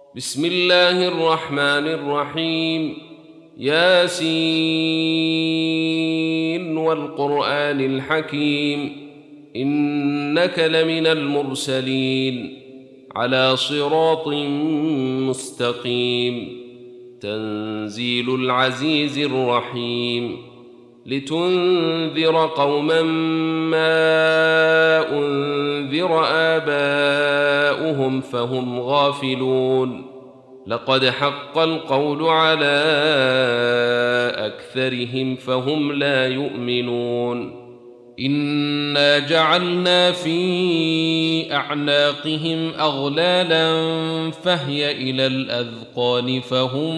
بسم الله الرحمن الرحيم. ياسين والقرآن الحكيم، إنك لمن المرسلين على صراط مستقيم. تنزيل العزيز الرحيم، لتنذر قوما ما أنذر آباؤهم فهم غافلون. لقد حق القول على أكثرهم فهم لا يؤمنون. إنا جعلنا في أعناقهم أغلالا فهي إلى الأذقان فهم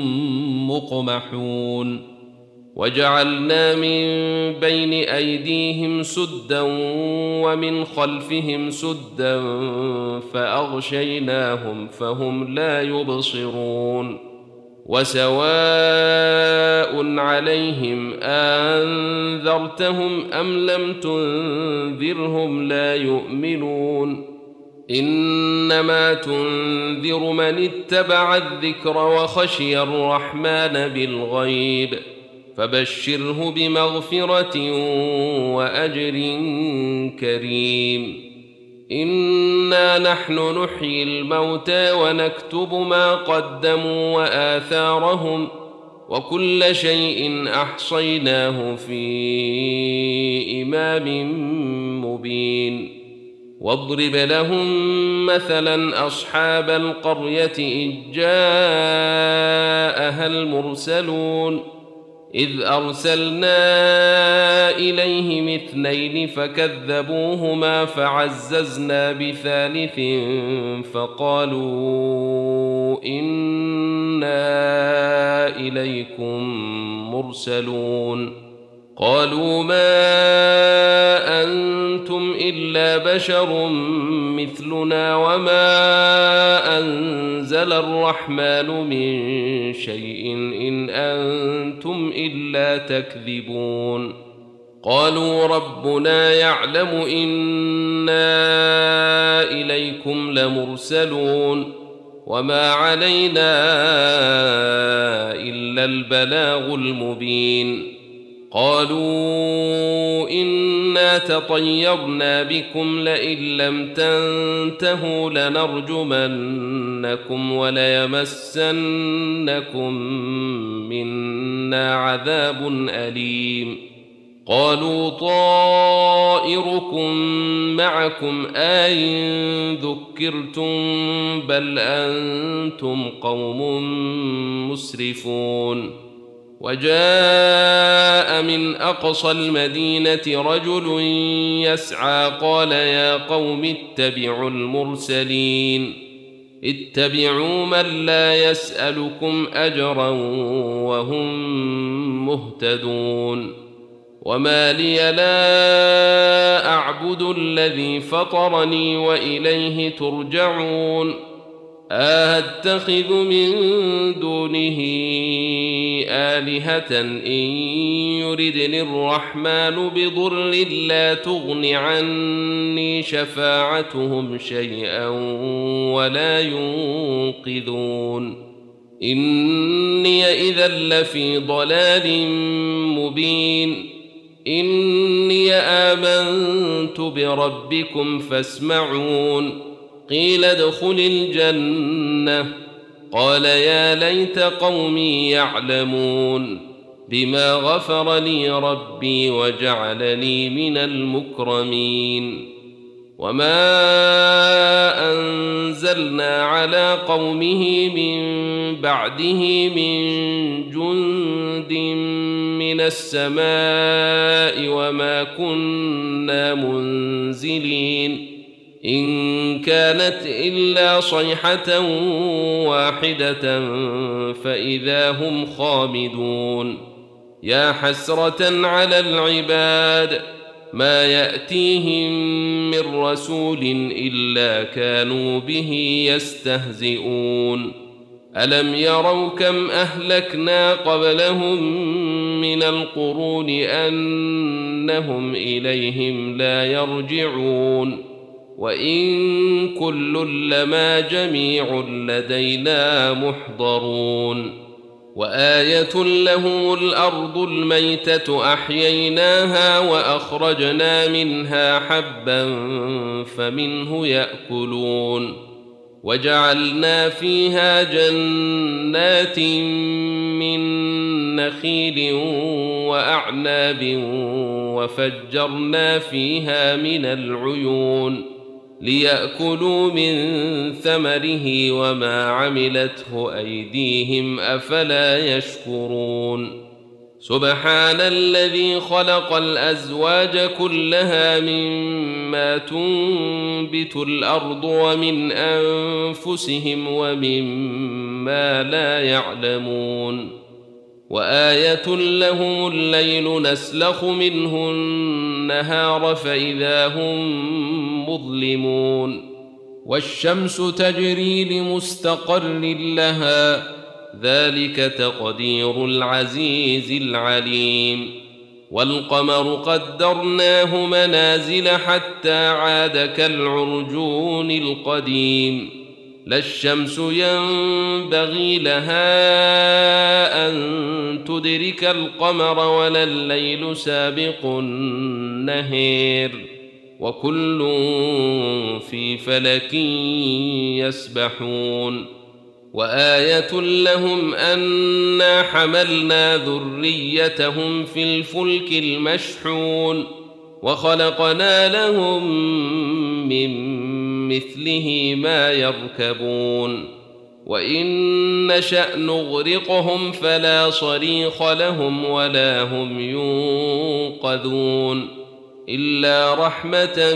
مقمحون. وجعلنا من بين أيديهم سدا ومن خلفهم سدا فأغشيناهم فهم لا يبصرون. وسواء عليهم أنذرتهم أم لم تنذرهم لا يؤمنون. إنما تنذر من اتبع الذكر وخشي الرحمن بالغيب، فبشره بمغفرة وأجر كريم. إنا نحن نحيي الموتى ونكتب ما قدموا وآثارهم، وكل شيء أحصيناه في إمام مبين. واضرب لهم مثلا أصحاب القرية إذ جاءها المرسلون، إذ أرسلنا إليهم اثنين فكذبوهما فعززنا بثالث فقالوا إنا إليكم مرسلون. قالوا ما أنتم إلا بشر مثلنا وما أنزل الرحمن من شيء إن أنتم إلا تكذبون. قالوا ربنا يعلم إنا إليكم لمرسلون وما علينا إلا البلاغ المبين. قالوا إنا تطيرنا بكم لئن لم تنتهوا لنرجمنكم وليمسنكم منا عذاب أليم. قالوا طائركم معكم أئن ذكرتم بل أنتم قوم مسرفون. وجاء من أقصى المدينة رجل يسعى قال يا قوم اتبعوا المرسلين، اتبعوا من لا يسألكم أجرا وهم مهتدون. وما لي لا أعبد الذي فطرني وإليه ترجعون. أتخذ من دونه آلهة إن يردني الرحمن بضر لا تغن عني شفاعتهم شيئا ولا ينقذون. إني إذا لفي ضلال مبين. إني آمنت بربكم فاسمعون. قيل ادخل الجنة. قال يا ليت قومي يعلمون بما غفر لي ربي وجعلني من المكرمين. وما أنزلنا على قومه من بعده من جند من السماء وما كنا منزلين. إن كانت إلا صيحة واحدة فإذا هم خامدون. يا حسرة على العباد ما يأتيهم من رسول إلا كانوا به يستهزئون. ألم يروا كم أهلكنا قبلهم من القرون أنهم إليهم لا يرجعون. وإن كل لما جميع لدينا محضرون وآية لهم الأرض الميتة أحييناها وأخرجنا منها حبا فمنه يأكلون وجعلنا فيها جنات من نخيل وأعناب وفجرنا فيها من العيون ليأكلوا من ثمره وما عملته أيديهم أفلا يشكرون سبحان الذي خلق الأزواج كلها مما تنبت الأرض ومن أنفسهم ومما لا يعلمون وآية لهم الليل نسلخ منه النهار فإذا هم مظلمون والشمس تجري لمستقر لها ذلك تقدير العزيز العليم والقمر قدرناه منازل حتى عاد كالعرجون القديم لا الشمس ينبغي لها أن تدرك القمر ولا الليل سابق النهار وكل في فلك يسبحون وآية لهم أنا حملنا ذريتهم في الفلك المشحون وخلقنا لهم من مثله ما يركبون وإن نشأ نغرقهم فلا صريخ لهم ولا هم ينقذون إلا رحمة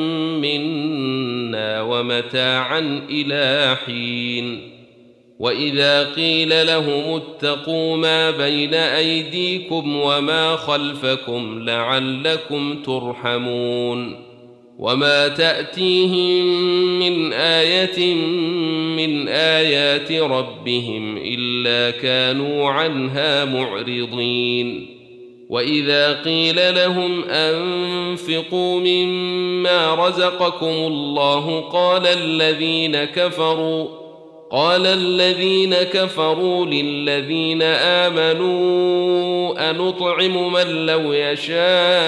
منا ومتاعا إلى حين وإذا قيل لهم اتقوا ما بين أيديكم وما خلفكم لعلكم ترحمون وما تأتيهم من آية من آيات ربهم إلا كانوا عنها معرضين وإذا قيل لهم أنفقوا مما رزقكم الله قال الذين كفروا للذين آمنوا أنطعم من لو يشاء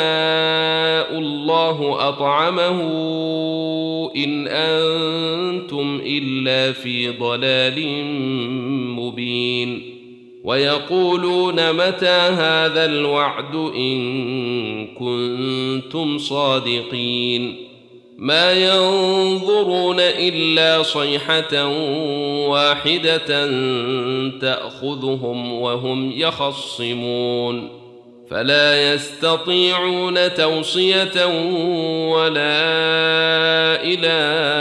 الله أطعمه إن أنتم إلا في ضلال مبين ويقولون متى هذا الوعد إن كنتم صادقين ما ينظرون إلا صيحة واحدة تأخذهم وهم يخصمون فلا يستطيعون توصية ولا إلى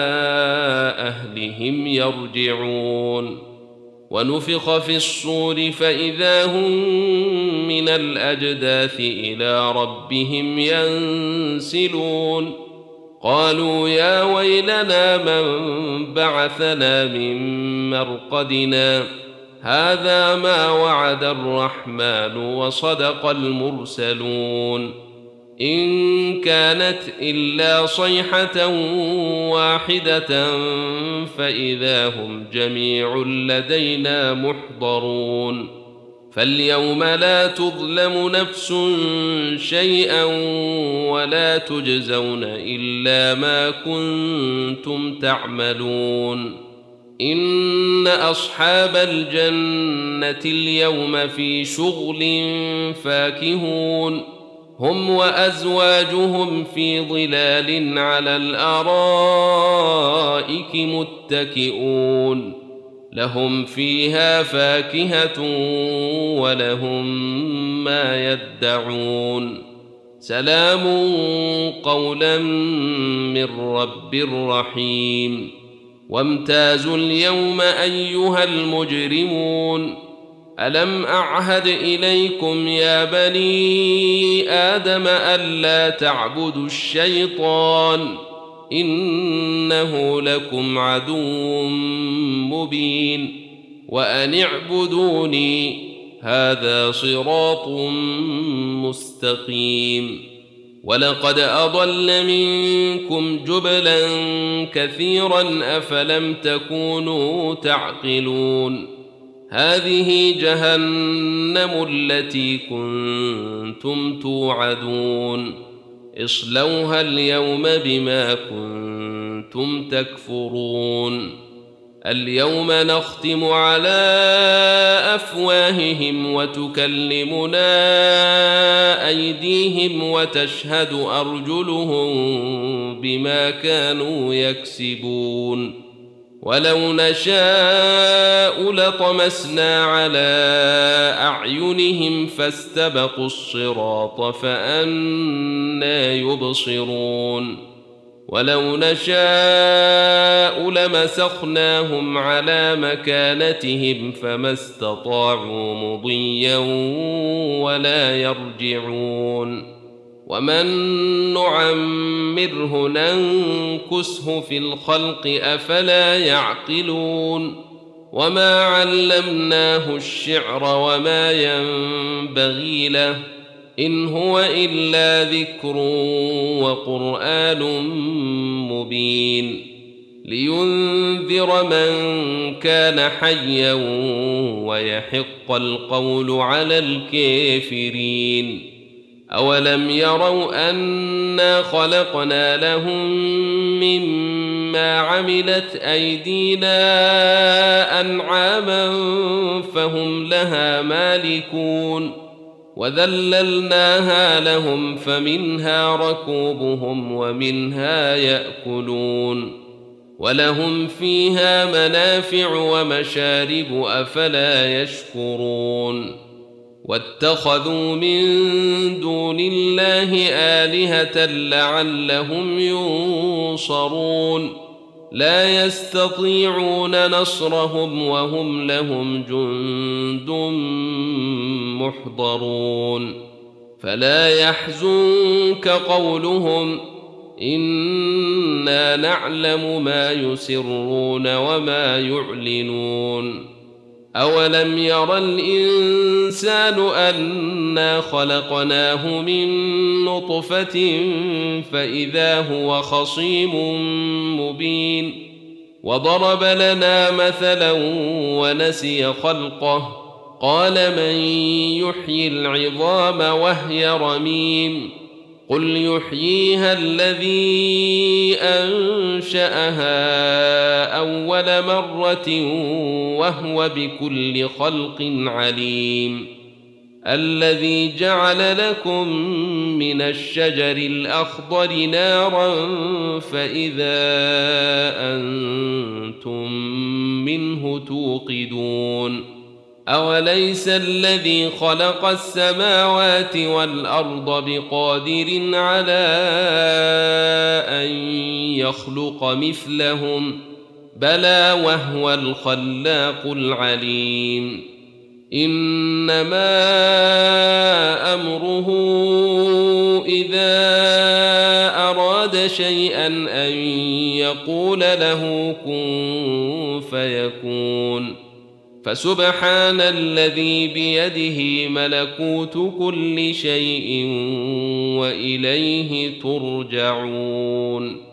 أهلهم يرجعون ونفخ في الصور فإذا هم من الأجداث إلى ربهم ينسلون قالوا يا ويلنا من بعثنا من مرقدنا هذا ما وعد الرحمن وصدق المرسلون إن كانت إلا صيحة واحدة فإذا هم جميع لدينا محضرون فاليوم لا تظلم نفس شيئا ولا تجزون إلا ما كنتم تعملون إن أصحاب الجنة اليوم في شغل فاكهون هم وأزواجهم في ظلال على الأرائك متكئون لهم فيها فاكهة ولهم ما يدعون سلام قولا من رب رحيم وامتازوا اليوم أيها المجرمون ألم أعهد إليكم يا بني آدم ألا تعبدوا الشيطان إنه لكم عدو مبين وأن اعبدوني هذا صراط مستقيم ولقد أضل منكم جبلا كثيرا أفلم تكونوا تعقلون هذه جهنم التي كنتم توعدون اصلوها اليوم بما كنتم تكفرون اليوم نختم على أفواههم وتكلمنا أيديهم وتشهد أرجلهم بما كانوا يكسبون ولو نشاء لطمسنا على أعينهم فاستبقوا الصراط فأنى يبصرون ولو نشاء لمسخناهم على مكانتهم فما استطاعوا مضيا ولا يرجعون ومن نعمره ننكسه في الخلق أفلا يعقلون وما علمناه الشعر وما ينبغي له إن هو إلا ذكر وقرآن مبين لينذر من كان حيا ويحق القول على الكافرين أولم يروا أنا خلقنا لهم مما عملت أيدينا أنعاما فهم لها مالكون وذللناها لهم فمنها ركوبهم ومنها يأكلون ولهم فيها منافع ومشارب أفلا يشكرون واتخذوا من دون الله آلهة لعلهم ينصرون لا يستطيعون نصرهم وهم لهم جند محضرون فلا يحزنك قولهم إنا نعلم ما يسرون وما يعلنون أولم ير الإنسان أنا خلقناه من نطفة فإذا هو خصيم مبين وضرب لنا مثلا ونسي خلقه قال من يحيي العظام وهي رميم قل يحييها الذي أنشأها أول مرة وهو بكل خلق عليم الذي جعل لكم من الشجر الأخضر نارا فإذا أنتم منه توقدون أوليس الذي خلق السماوات والأرض بقادر على أن يخلق مثلهم بلى وهو الخلاق العليم إنما أمره إذا أراد شيئا أن يقول له كن فيكون فسبحان الذي بيده ملكوت كل شيء وإليه ترجعون